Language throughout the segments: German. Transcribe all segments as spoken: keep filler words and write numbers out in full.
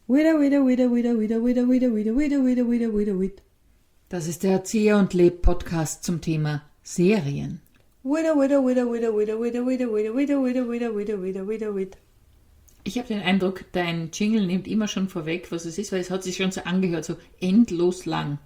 Wieder, wieder, wieder, wieder, wieder, wieder, wieder, wieder, wieder, wieder, wieder, wieder, wieder. Das ist der Erzähl- und Leb-Podcast zum Thema Serien. Wieder, wieder, wieder, wieder, wieder, wieder, wieder, wieder, wieder, wieder, wieder, wieder, wieder, wieder, wieder. Ich habe den Eindruck, dein Jingle nimmt immer schon vorweg, was es ist, weil es hat sich schon so angehört, so endlos lang.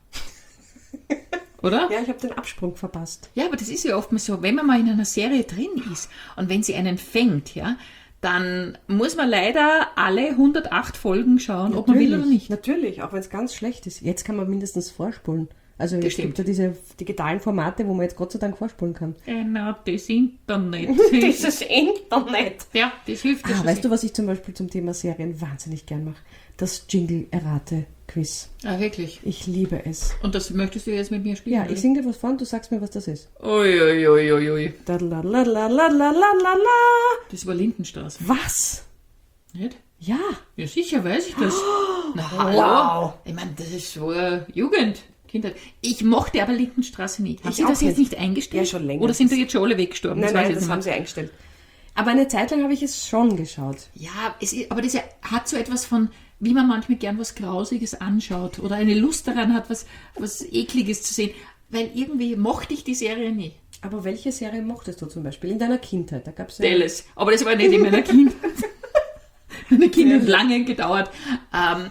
Oder? Ja, ich habe den Absprung verpasst. Ja, aber das ist ja oftmals so, wenn man mal in einer Serie drin ist und wenn sie einen fängt, ja, dann muss man leider alle hundertacht Folgen schauen, ob man will oder nicht. Natürlich, auch wenn es ganz schlecht ist. Jetzt kann man mindestens vorspulen. Also Das es stimmt. gibt ja diese digitalen Formate, wo man jetzt Gott sei Dank vorspulen kann. Genau, das Internet. Dieses Internet. Ja, das hilft dir Ah, schon weißt sehr. du, was ich zum Beispiel zum Thema Serien wahnsinnig gern mache? Das Jingle-Errate-Quiz. Ah, wirklich? Ich liebe es. Und das möchtest du jetzt mit mir spielen? Ja, oder? ich singe dir was vor und du sagst mir, was das ist. Ui, ui, ui, ui, ui. Dadladladladladladladla. Das war Lindenstraße. Was? Nicht? Ja. Ja, sicher weiß ich das. Na, hallo. Wow. Ich meine, das ist so eine Jugend, Kindheit. Ich mochte aber Lindenstraße nicht. Haben Ich Sie das auch jetzt nicht. nicht eingestellt? Ja, schon länger. Oder sind da jetzt schon alle weggestorben? Nein, Das weiß nein, ich das jetzt haben nicht sie eingestellt. Aber eine Zeit lang habe ich es schon geschaut. mehr. Ja, es ist, aber das hat so etwas von, wie man manchmal gern was Grausiges anschaut oder eine Lust daran hat, was, was Ekliges zu sehen. Weil irgendwie mochte ich die Serie nie. Aber welche Serie mochtest du zum Beispiel in deiner Kindheit? Da gab's ja Dallas. Aber das war nicht in meiner Kindheit. Meine Kindheit hat lange gedauert. Ähm,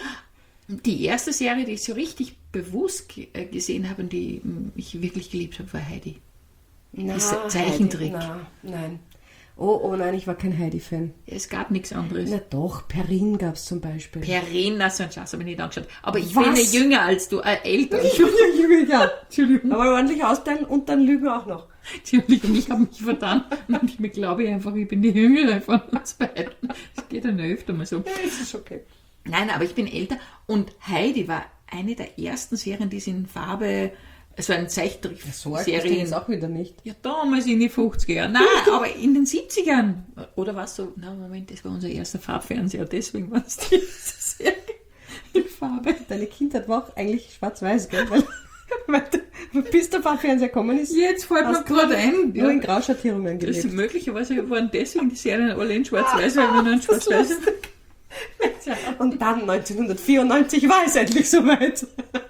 die erste Serie, die ich so richtig bewusst ge- äh, gesehen habe und die mm, ich wirklich geliebt habe, war Heidi. Na, Ist Zeichentrick. Heidi, na, nein. Oh, oh nein, ich war kein Heidi-Fan. Es gab nichts anderes. Na doch, Perrin gab es zum Beispiel. Perina, so ein Schatz habe ich nicht angeschaut. Aber ich Was? bin ja jünger als du, äh, älter. ja, Entschuldigung. Aber ordentlich austeilen und dann lügen auch noch. Entschuldigung, ich habe mich vertan. Manchmal glaube ich einfach, ich bin die Jüngere von uns beiden. Das geht dann öfter mal so. Ja, das ist okay. Nein, aber ich bin älter und Heidi war eine der ersten Serien, die es in Farbe, also ein So alt ist die Zeichentrickserie. jetzt auch wieder nicht. Ja, damals in den fünfziger Jahren. Nein, aber in den siebzigern. Oder was so? Na, Moment, das war unser erster Farbfernseher, deswegen war es diese Serie in Farbe. Deine Kindheit war auch eigentlich schwarz-weiß, gell? Weil, weil du, bis der Farbfernseher gekommen ist, Jetzt fällt mir hast du gerade ein. nur in Ja, Grauschattierungen das gelebt. möglicherweise waren deswegen die Serien alle in schwarz-weiß, weil wir nur in schwarz-weiß sind. Und dann neunzehnhundertvierundneunzig war es endlich soweit.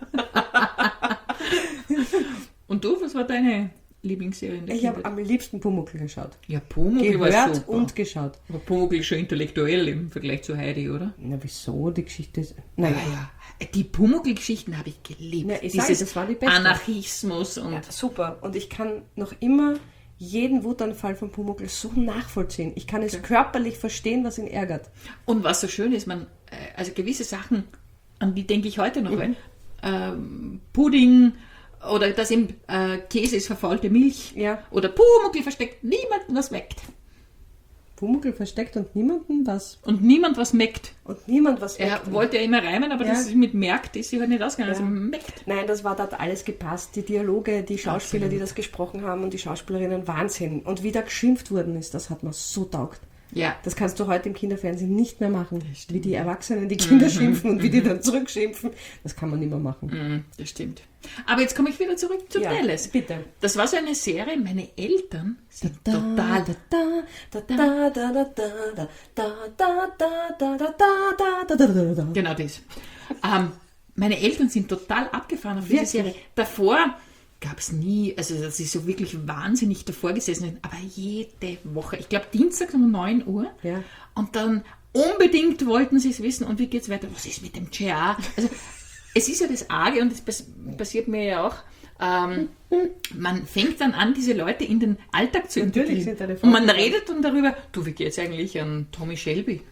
Und du, was war deine Lieblingsserie in der Ich habe Kindheit? am liebsten Pumuckl geschaut. Ja, Pumuckl war Gehört super. und geschaut. Aber Pumuckl ist schon intellektuell im Vergleich zu Heidi, oder? Na, wieso? Die Geschichte ist... Ja, Naja. ja. Die Pumuckl-Geschichten habe ich geliebt. Ja, ich sag, das war die beste. Anarchismus und... Ja, super. Und ich kann noch immer jeden Wutanfall von Pumuckl so nachvollziehen. Ich kann es körperlich verstehen, was ihn ärgert. Und was so schön ist, man, äh, also gewisse Sachen, an die denke ich heute noch, mhm. ähm, Pudding oder dass im äh, Käse ist verfaulte Milch Ja. oder Pumuckl versteckt niemanden was meckt. Pumuckl versteckt und niemanden was. Und niemand was meckt. Und niemand was Er weckt. wollte ja immer reimen, aber Ja. das mit merkt ist sich halt nicht ausgegangen. Also meckt. Nein, das war, da hat alles gepasst. Die Dialoge, die Schauspieler, die das gesprochen haben und die Schauspielerinnen, Wahnsinn. Und wie da geschimpft worden ist, das hat mir so taugt. Ja. Das kannst du heute im Kinderfernsehen nicht mehr machen. Wie die Erwachsenen die Kinder schimpfen und wie die dann zurückschimpfen. Das kann man nicht mehr machen. Mhm, das stimmt. Aber jetzt komme ich wieder zurück zu Ja, Dallas. bitte. Das war so eine Serie, meine Eltern sind total... Da, da, da, da, da, da, da, da, da, da, da, da, da, da, da, da, da. Genau das. Ähm, meine Eltern sind total abgefahren auf diese Wirklich? Serie. Davor gab es nie, also dass ich so wirklich wahnsinnig davor gesessen bin, aber jede Woche, ich glaube Dienstag um neun Uhr Ja. und dann unbedingt wollten sie es wissen und wie geht's weiter, was ist mit dem J R? Also es ist ja das Arge und das pass- passiert mir ja auch, ähm, man fängt dann an, diese Leute in den Alltag zu Natürlich integrieren sind deine und man Freunde- redet dann darüber, du, wie geht's eigentlich an Tommy Shelby?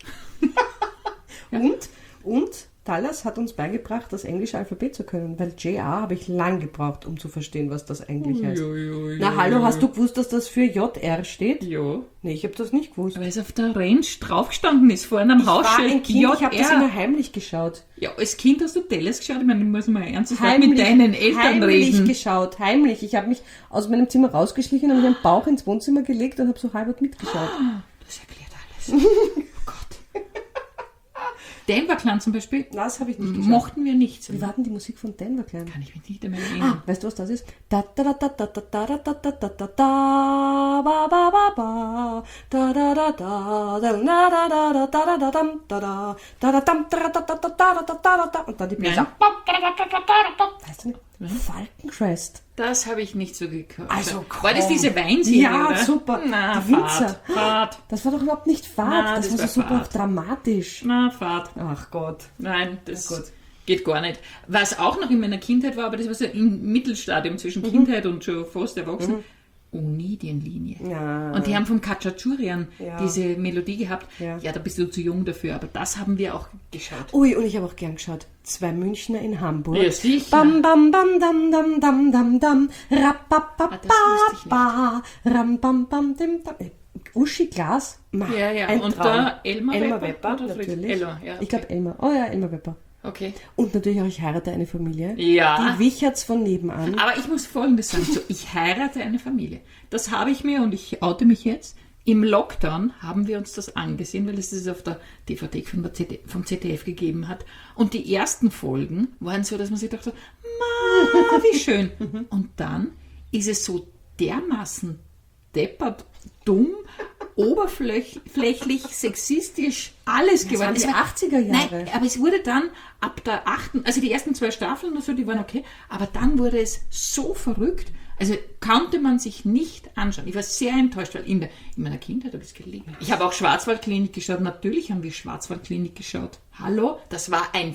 Und, und Dallas hat uns beigebracht, das englische Alphabet zu können, weil J R habe ich lang gebraucht, um zu verstehen, was das eigentlich heißt. Ui, Na hallo, hast du gewusst, dass das für J R steht? Ja. Nee, ich habe das nicht gewusst. Weil es auf der Range draufgestanden ist, vorne am Ich war Hausschild. ein Kind, ich habe das J R. immer heimlich geschaut. Ja, als Kind hast du Dallas geschaut. Ich meine, ich muss mal ernsthaft mit deinen Eltern heimlich reden. geschaut, heimlich. Ich habe mich aus meinem Zimmer rausgeschlichen und mir den Bauch ins Wohnzimmer gelegt und habe so halb mitgeschaut. Das erklärt alles. Oh Gott. Denver Clan zum Beispiel Das habe ich nicht geschaut. mochten wir nicht so. Wie war denn die Musik von Denver Clan? Kann ich mich nicht mehr erinnern. Ah, weißt du, was das ist? Da da da da da da da da da da da da ba ba ba ba da da da da da da da da da da da dam da da da da dam da da da da da da da da und dann die Bläser. Weißt du nicht? Falcon Crest. Das habe ich nicht so gehört. Also war das komm. diese Weinserie? Ja, oder? super. Na, Die Winzer. Fahrt, Fahrt. Das war doch überhaupt nicht Fahrt. Na, das, das war so war super Fahrt. dramatisch. Na, Fahrt. Ach Gott. Nein, das Na gut. geht gar nicht. Was auch noch in meiner Kindheit war, aber das war so im Mittelstadium zwischen Mhm. Kindheit und schon fast erwachsen, Onidienlinie. Ja. Und die haben vom Kachachurian Ja. diese Melodie gehabt. Ja. Ja. da bist du zu jung dafür, aber das haben wir auch geschaut. Ui, und ich habe auch gern geschaut. Zwei Münchner in Hamburg. Ja, sicher. Bam, bam, bam, dam, dam, dam, dam, dam. Rapapapa, Ah, das wusste ich nicht. ram, bam, bam, dim, dam. Äh, Uschi Glas. Ma, Ja, ja. ein Und Traum. da Elmar Elmar Wepper Wepper, oder Fritz? natürlich. Elmar, ja, Ich okay. glaube Elmar. Oh ja, Elmar Wepper. Okay. Und natürlich auch Ich heirate eine Familie. Ja. Die Wicherts von nebenan. Aber ich muss Folgendes sagen. So, ich heirate eine Familie. Das habe ich mir, und ich oute mich jetzt, im Lockdown haben wir uns das angesehen, weil es das auf der D V D von der C D, vom Z D F gegeben hat. Und die ersten Folgen waren so, dass man sich dachte, Ma, wie schön. Und dann ist es so dermaßen deppert, dumm, oberflächlich, sexistisch, alles geworden. waren die Es war- achtziger Jahre. Nein, aber es wurde dann ab der achten, also die ersten zwei Staffeln und so, die waren okay, aber dann wurde es so verrückt, also konnte man sich nicht anschauen. Ich war sehr enttäuscht, weil in, der, in meiner Kindheit habe ich es geliebt. Ich habe auch Schwarzwaldklinik geschaut, natürlich haben wir Schwarzwaldklinik geschaut. Hallo, das war ein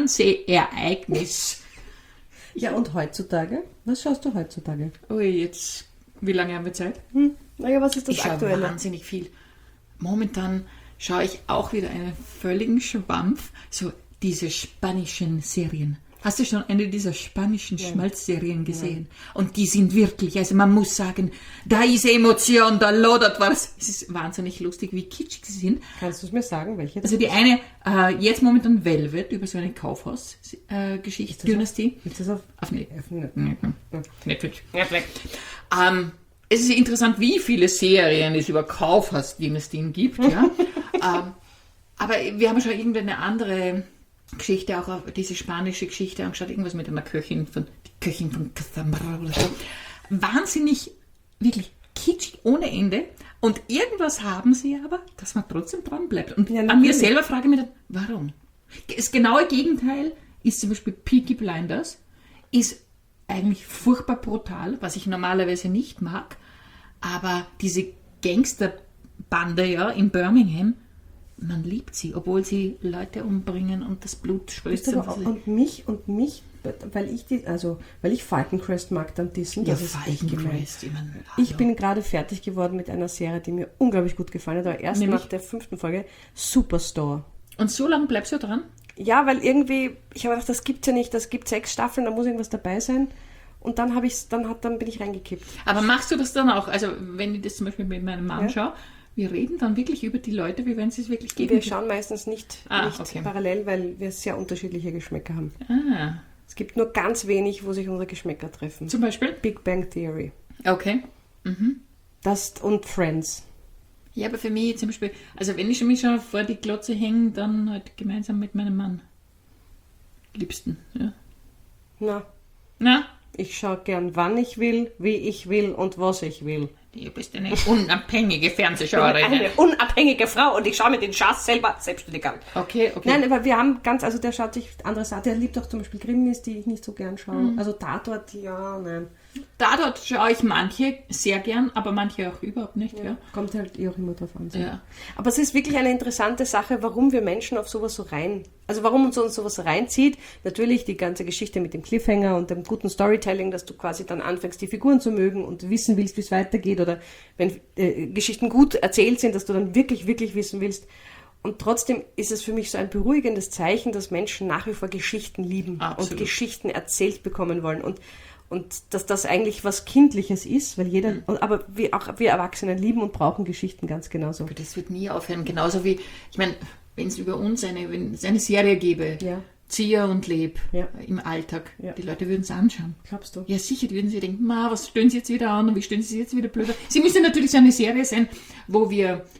Fernsehereignis. Ja, und heutzutage? Was schaust du heutzutage? Ui, jetzt, wie lange haben wir Zeit? Hm? Naja, was ist das Ich schaue Aktuelle? wahnsinnig viel. Momentan schaue ich auch wieder einen völligen Schwampf, so diese spanischen Serien. Hast du schon eine dieser spanischen Schmalzserien gesehen? Und die sind wirklich, also man muss sagen, da ist Emotion, da lodert was. Es ist wahnsinnig lustig, wie kitschig sie sind. Kannst du es mir sagen, welche? das Also die eine, äh, jetzt momentan Velvet, über so eine Kaufhaus-Geschichte, Dynastie. Ist das auf, Auf Net- auf Net- Netflix. Netflix. Ähm, es ist interessant, wie viele Serien es über Kaufhaus-Dynastien gibt. Ja? ähm, aber wir haben schon irgendeine andere Geschichte, auch auf diese spanische Geschichte angeschaut, irgendwas mit einer Köchin von, die Köchin von Cazamara oder so. Wahnsinnig, wirklich kitschig ohne Ende. Und irgendwas haben sie aber, dass man trotzdem dran bleibt. Und Ja, an mir natürlich. selber frage ich mich dann, warum? Das genaue Gegenteil ist zum Beispiel Peaky Blinders, ist eigentlich furchtbar brutal, was ich normalerweise nicht mag, aber diese Gangsterbande ja in Birmingham, man liebt sie, obwohl sie Leute umbringen und das Blut Bist spritzt. du Und aber auch- sie- und mich und mich, weil ich die, also weil ich Falcon Crest mag, dann dissen, ja, das ist echt Falcon gemein. Crest, ich meine, Ich hallo. bin gerade fertig geworden mit einer Serie, die mir unglaublich gut gefallen hat, aber erst Nämlich? nach der fünften Folge, Superstore. Und so lange bleibst du dran? Ja, weil irgendwie, ich habe gedacht, das gibt's ja nicht, das gibt sechs Staffeln, da muss irgendwas dabei sein. Und dann habe ich dann hat dann bin ich reingekippt. Aber machst du das dann auch? Also wenn ich das zum Beispiel mit meinem Mann Ja. schaue, wir reden dann wirklich über die Leute, wie wenn sie es wirklich geben. Wir schauen meistens nicht, Ah, nicht okay. parallel, weil wir sehr unterschiedliche Geschmäcker haben. Ah, Es gibt nur ganz wenig, wo sich unsere Geschmäcker treffen. zum Beispiel? Big Bang Theory. Okay. Das und Friends. Ja, aber für mich zum Beispiel, also wenn ich mich schon vor die Glotze hänge, dann halt gemeinsam mit meinem Mann. Liebsten, ja. Na, Na, ich schaue gern, wann ich will, wie ich will und was ich will. du bist eine unabhängige Fernsehschauerin. Eine unabhängige Frau und ich schaue mir den Schatz selber selbstständig an. Okay, okay. Nein, aber wir haben ganz, also der schaut sich andere Sachen, der liebt auch zum Beispiel Krimis, die ich nicht so gern schaue. Also Tatort, ja, nein. Da dort schaue ich manche sehr gern, aber manche auch überhaupt nicht, ja. Kommt halt eh auch immer drauf an. so. Ja. Aber es ist wirklich eine interessante Sache, warum wir Menschen auf sowas so rein, also warum uns uns sowas reinzieht. Natürlich die ganze Geschichte mit dem Cliffhanger und dem guten Storytelling, dass du quasi dann anfängst, die Figuren zu mögen und wissen willst, wie es weitergeht, oder wenn äh, Geschichten gut erzählt sind, dass du dann wirklich, wirklich wissen willst. Und trotzdem ist es für mich so ein beruhigendes Zeichen, dass Menschen nach wie vor Geschichten lieben Absolut. und Geschichten erzählt bekommen wollen. Und Und dass das eigentlich was Kindliches ist, weil jeder, Mhm. aber wir auch wir Erwachsenen lieben und brauchen Geschichten ganz genauso. Aber das wird nie aufhören. Genauso wie, ich meine, wenn es über uns eine, wenn es eine Serie gäbe, Ja. Zieher und Leb Ja. im Alltag, Ja. die Leute würden es anschauen. Glaubst du? Ja, sicher, die würden sich denken, ma, was stellen sie jetzt wieder an und wie stellen sie jetzt wieder blöd an? Sie müsste natürlich so eine Serie sein, wo wir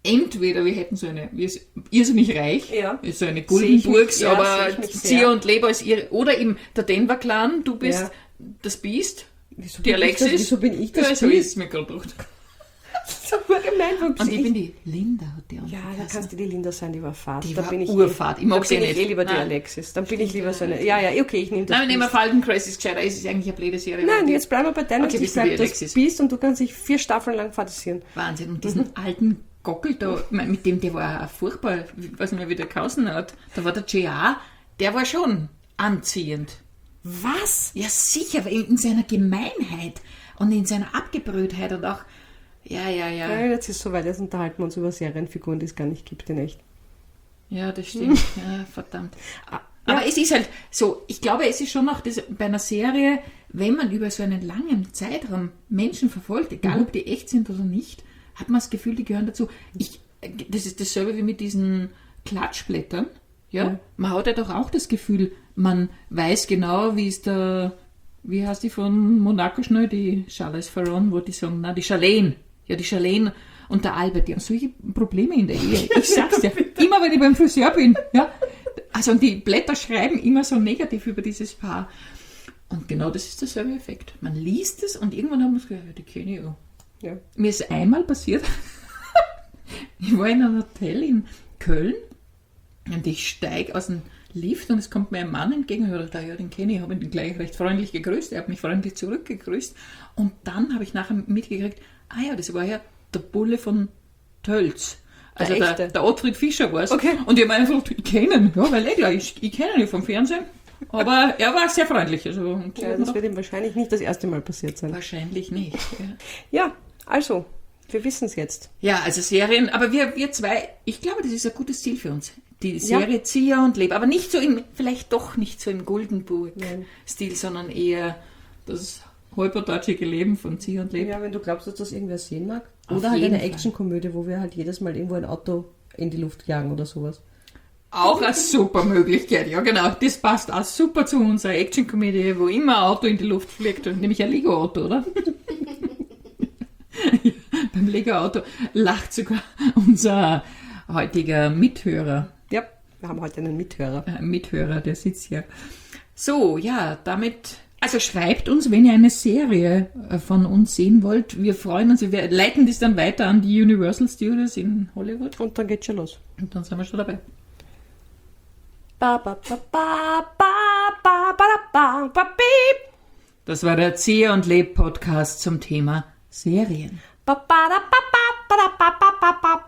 entweder wir hätten so eine, wir sind irrsinnig reich, Ja. so eine Sehe ich Guldenburg, mich- ja, sehe aber ich mich Zieher sehr. und Leber ist ihre, oder eben der Denver-Clan, du bist Ja. das Biest, Wieso die bin ich das- Alexis. wieso bin ich das Ja, so Biest? ist es mir gerade gedacht. So urgemein, warum Und ich ich- bin die Linda, hat die Ja, da angeheißen. kannst du die Linda sein, die war Fahrt. Die da war bin ich urfad. Ich eh, mag da sie bin nicht. ich eh lieber die Nein. Alexis. Dann bin ich lieber so eine... Ja, ja, okay, ich nehme das Nein, wir nehmen Biest. Falcon Crest ist gescheiter, es ist eigentlich eine blöde Serie. Nein, jetzt bleiben wir bei deiner. Okay, ich bist du die bleib das Alexis. Biest und du kannst dich vier Staffeln lang fantasieren. Wahnsinn. Und diesen alten Gockel da, ich mein, mit dem, der war auch furchtbar, ich weiß nicht mehr, wie der geheißen hat. Da war der J R, der war schon anziehend. Was? Ja, sicher, in, in seiner Gemeinheit und in seiner Abgebrühtheit und auch, ja, ja, ja. Ja, jetzt ist es soweit, jetzt unterhalten wir uns über Serienfiguren, die es gar nicht gibt in echt. Ja, das stimmt. Ja, verdammt. Aber es ist halt so, ich glaube, es ist schon noch das, bei einer Serie, wenn man über so einen langen Zeitraum Menschen verfolgt, egal ob die echt sind oder nicht, hat man das Gefühl, die gehören dazu. Ich, das ist dasselbe wie mit diesen Klatschblättern. Ja? Ja. Man hat ja doch auch das Gefühl, man weiß genau, wie ist der, wie heißt die von Monaco schnell, die Charlize Theron, wo die sagen, na, die Charlene. Ja, die Charlene und der Albert, die haben solche Probleme in der Ehe. Ich sag's dir, immer wenn ich beim Friseur bin, ja. Also und die Blätter schreiben immer so negativ über dieses Paar. Und genau das ist derselbe Effekt. Man liest es und irgendwann haben wir es gesagt, ja, die kenne ich auch. Ja. Mir ist einmal passiert, ich war in einem Hotel in Köln und ich steige aus dem Lift und es kommt mir ein Mann entgegen und ich dachte, ja, den kenne ich, habe ihn gleich recht freundlich gegrüßt, er hat mich freundlich zurückgegrüßt und dann habe ich nachher mitgekriegt, ah ja, das war ja der Bulle von Tölz. Also Der der, echte? der Ottfried Fischer war es. Okay. Und ich habe einfach gedacht, ich kenne ihn, ja, weil eh klar, ich, ich kenne ihn vom Fernsehen, aber er war sehr freundlich. Also, und ich Ja, hab das mir wird ihm wahrscheinlich nicht das erste Mal passiert sein. gedacht, wahrscheinlich nicht. Ja. Ja, also, wir wissen es jetzt. Ja, also Serien, aber wir, wir zwei, ich glaube, das ist ein gutes Ziel für uns. Die Serie Zieher und Leb, aber nicht so im, vielleicht doch nicht so im Goldenburg-Stil, sondern eher das halberdeutschige Leben von Zieher und Leb. Ja, wenn du glaubst, dass das irgendwer sehen mag. Auf Oder halt jeden eine Fall. Actionkomödie, wo wir halt jedes Mal irgendwo ein Auto in die Luft jagen oder sowas. Auch eine super Möglichkeit, ja genau. Das passt auch super zu unserer Action-Komödie, wo immer ein Auto in die Luft fliegt, nämlich ein Lego-Auto, oder? Ja, beim Lego-Auto lacht sogar unser heutiger Mithörer. Ja, wir haben heute einen Mithörer. Ein Mithörer, der sitzt hier. So, ja, damit, also schreibt uns, wenn ihr eine Serie äh, von uns sehen wollt. Wir freuen uns, wir leiten das dann weiter an die Universal Studios in Hollywood Und dann geht's schon los. und dann sind wir schon dabei. Ba, ba, ba, ba, ba, ba, ba, ba, ba, beep. Das war der Zieher und Leb Podcast zum Thema Serien. Ba, ba, da, ba, ba, ba, da, ba, ba, ba, ba,